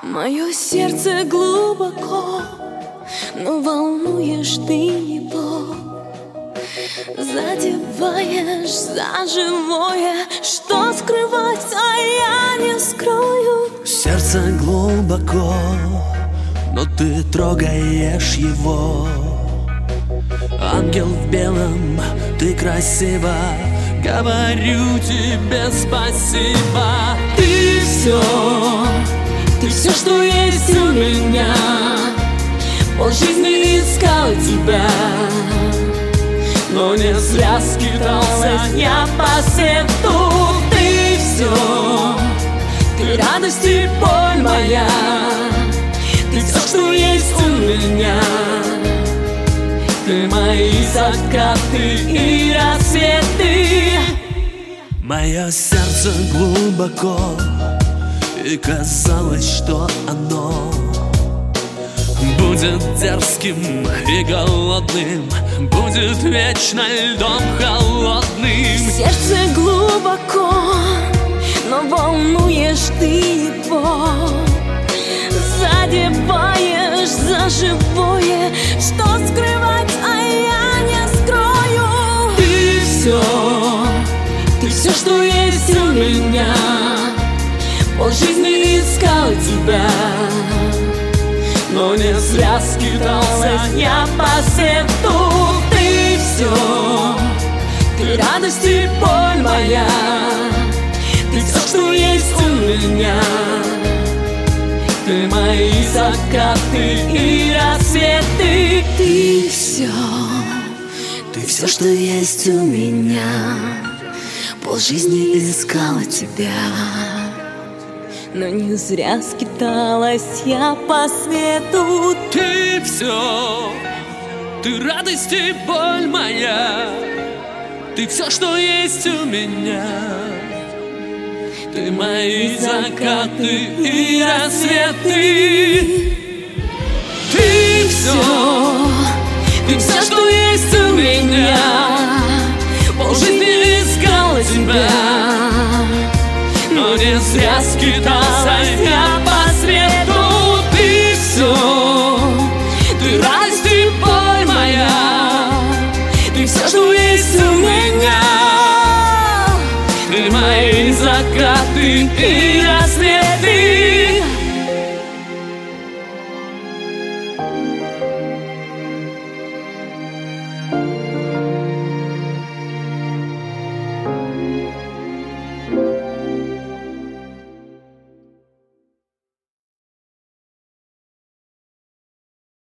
Мое сердце глубоко, но волнуешь ты его. Задеваешь за живое, что скрывать, а я не скрою. Сердце глубоко, но ты трогаешь его. Ангел в белом, ты красива, говорю тебе спасибо. Ты все, что есть у меня. Полжизни искал тебя, но не зря скитался я по свету. Ты радость и боль моя. Ты все, что есть у меня. Ты мои закаты и рассветы. Мое сердце глубоко, и казалось, что оно будет дерзким и голодным, будет вечно льдом холодным. Сердце глубоко, но волнуешь ты его. Задеваешь за живое, что скрывать, а я не скрою. Ты все, что есть у меня. Полжизни искал тебя, но не зря скитался я по свету. Ты радость и боль моя. Ты все, что есть у меня. Ты мои закаты и рассветы. Ты все, что есть у меня. Полжизни искала тебя, но не зря скиталась я по свету. Ты все, ты радость и боль моя. Ты все, что есть у меня. Ты мои закаты и рассветы. Ты все, что есть у меня. Полжизни искала тебя, но не зря скиталась